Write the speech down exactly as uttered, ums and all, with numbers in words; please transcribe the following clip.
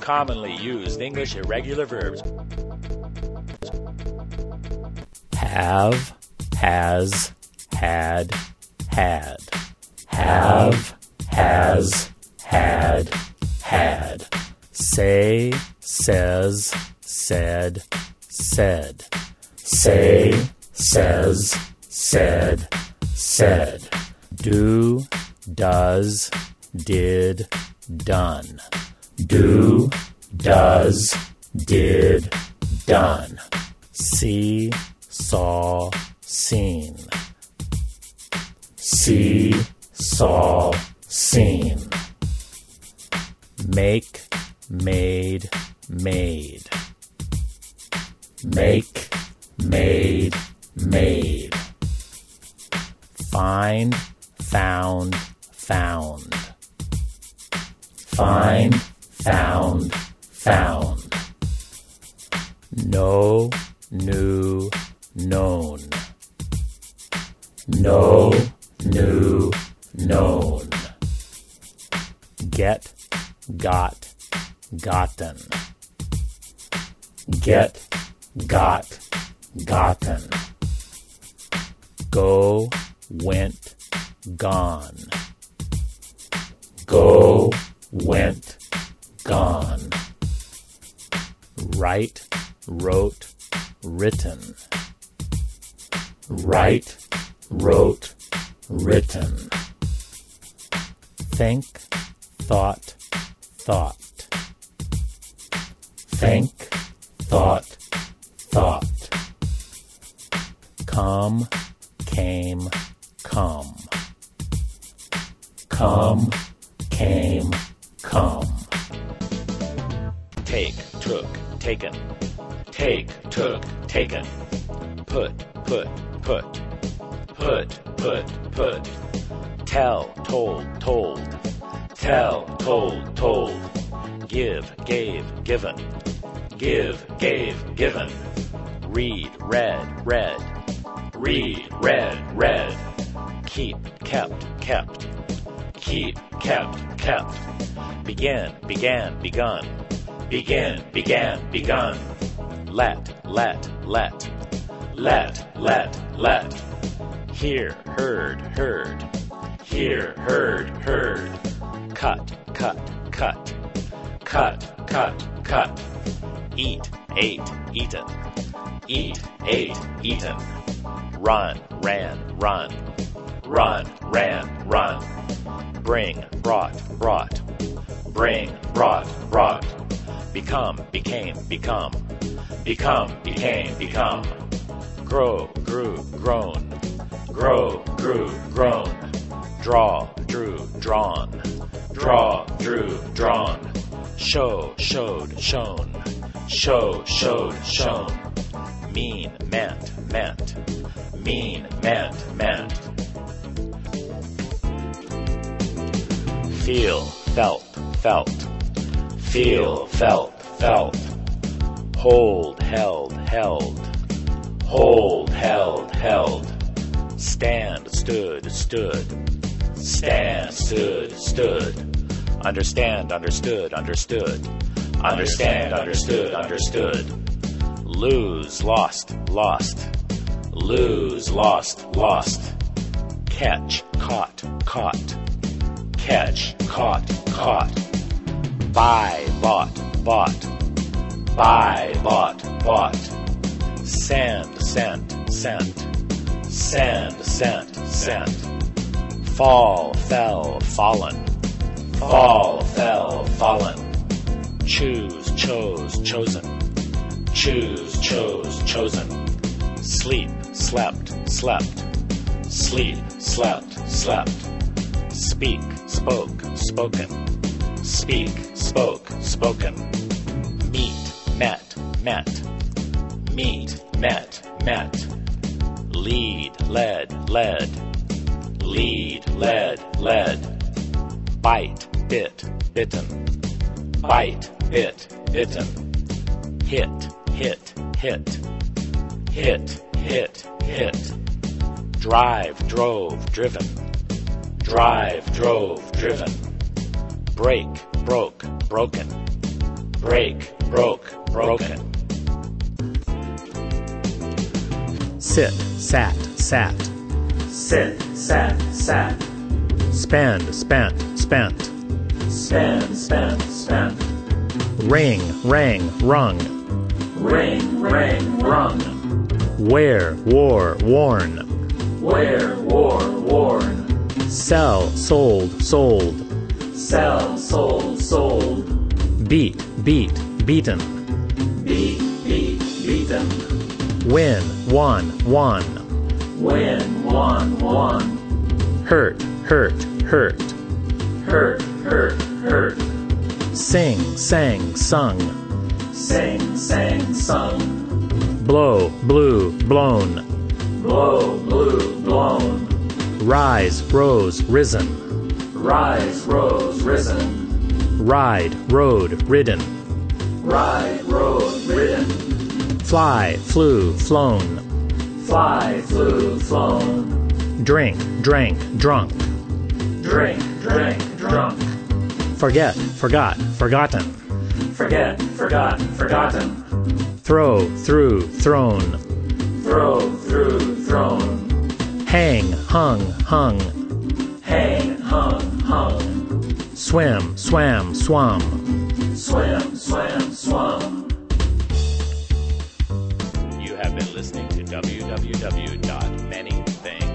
commonly used English irregular verbs. Have, has, had, had. Have, has, had, had. Say, says, said, said. Say, says, said, said. Do, does, did, done. Do, does, did, done. See, saw, seen. See, saw, seen. Make, made, made. Make, made, made. Find, found, found. Find, found, found. Know, knew, known. Know, knew, known. Get, got, gotten. Get, got, gotten. Go, went, gone. Go, went, gone. Write, wrote, written. Write, wrote, written. Think, thought, thought. Think, thought, thought. Come, came, come. Come, came, come. Take, took, taken. Take, took, taken. Put, put, put. Put, put, put. Tell, told, told. Tell, told, told. Give, gave, given. Give, gave, given. Read, read, read. Read, read, read. Keep, kept, kept. Keep, kept, kept. Begin, began, begun. Begin, began, begun. Let, let, let. Let, let, let. Hear, heard, heard. Hear, heard, heard. Cut, cut, cut. Cut, cut, cut. Eat, ate, eaten. Eat, ate, eaten. Run, ran, run. Run, ran, run. Bring, brought, brought. Bring, brought, brought. Become, became, become. Become, became, become. Grow, grew, grown. Grow, grew, grown. Draw, drew, drawn. Draw, drew, drawn. Show, showed, shown. Show, showed, shown. Mean, meant, meant. Mean, meant, meant. Feel, felt, felt. Feel, felt, felt. Hold, held, held. Hold, held, held. Stand, stood, stood. Stand, stood, stood. Understand, understood, understood. Understand, understood, understood. Lose, lost, lost. Lose, lost, lost. Catch, caught, caught. Catch, caught, caught. Buy, bought, bought. Buy, bought, bought. Send, sent, sent. Send, sent, sent. Fall, fell, fallen. Fall, fell, fallen. Choose, chose, chosen. Choose, chose, chosen. Sleep, slept, slept. Sleep, slept, slept. Speak, spoke, spoken. Speak, spoke, spoken. Meet, met, met. Meet, met, met. Lead, led, led. Lead, led, led. Bite, bit, bitten. Bite, bit, bitten. Hit, hit, hit. Hit, hit, hit. Drive, drove, driven. Drive, drove, driven. Break, broke, broken. break, broke, broken. Sit, sat, sat. Sit, sat, sat. Spend, spent, spent. Spend, spent, spent. Ring, rang, rung. Ring, rang, rung. Wear, wore, worn. Wear, wore, worn. Sell, sold, sold. Sell, sold, sold. Beat, beat, beaten. Beat, beat, beaten. Win, won, won. Win, won, won. Hurt, hurt, hurt. Hurt, hurt, hurt. Sing, sang, sung. Sing, sang, sung. Blow, blew, blown. Blow, blew, blown. Rise, rose, risen. Rise, rose, risen. Ride, rode, ridden. Ride, rode, ridden. Fly, flew, flown. Fly, flew, flown. Drink, drank, drunk. Drink, drank, drunk. Forget, forgot, forgotten. Forget, forgot, forgotten. Throw, threw, thrown. Throw, threw, thrown. Hang, hung, hung. Hang, hung, hung. Swim, swam, swum. Swim, swam, swum. You have been listening to w w w dot many things